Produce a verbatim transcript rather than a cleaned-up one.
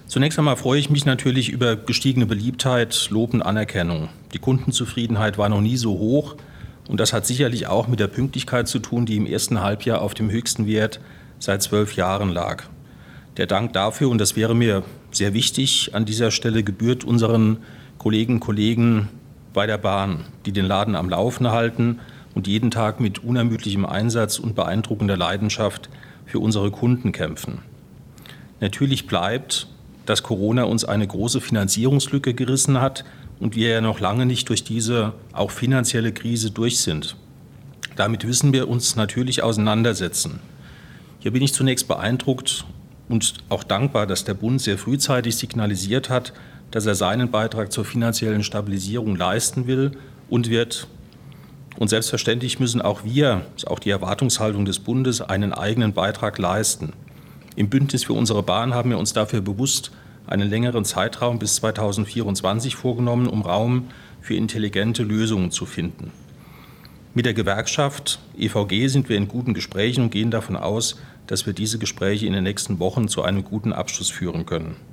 Zunächst einmal freue ich mich natürlich über gestiegene Beliebtheit, Lob und Anerkennung. Die Kundenzufriedenheit war noch nie so hoch und das hat sicherlich auch mit der Pünktlichkeit zu tun, die im ersten Halbjahr auf dem höchsten Wert seit zwölf Jahren lag. Der Dank dafür, und das wäre mir sehr wichtig, an dieser Stelle gebührt unseren Kolleginnen und Kollegen bei der Bahn, die den Laden am Laufen halten und jeden Tag mit unermüdlichem Einsatz und beeindruckender Leidenschaft für unsere Kunden kämpfen. Natürlich bleibt, dass Corona uns eine große Finanzierungslücke gerissen hat und wir ja noch lange nicht durch diese auch finanzielle Krise durch sind. Damit müssen wir uns natürlich auseinandersetzen. Hier bin ich zunächst beeindruckt und auch dankbar, dass der Bund sehr frühzeitig signalisiert hat, dass er seinen Beitrag zur finanziellen Stabilisierung leisten will und wird. Und selbstverständlich müssen auch wir, das ist auch die Erwartungshaltung des Bundes, einen eigenen Beitrag leisten. Im Bündnis für unsere Bahn haben wir uns dafür bewusst einen längeren Zeitraum bis zweitausendvierundzwanzig vorgenommen, um Raum für intelligente Lösungen zu finden. Mit der Gewerkschaft E V G sind wir in guten Gesprächen und gehen davon aus, dass wir diese Gespräche in den nächsten Wochen zu einem guten Abschluss führen können.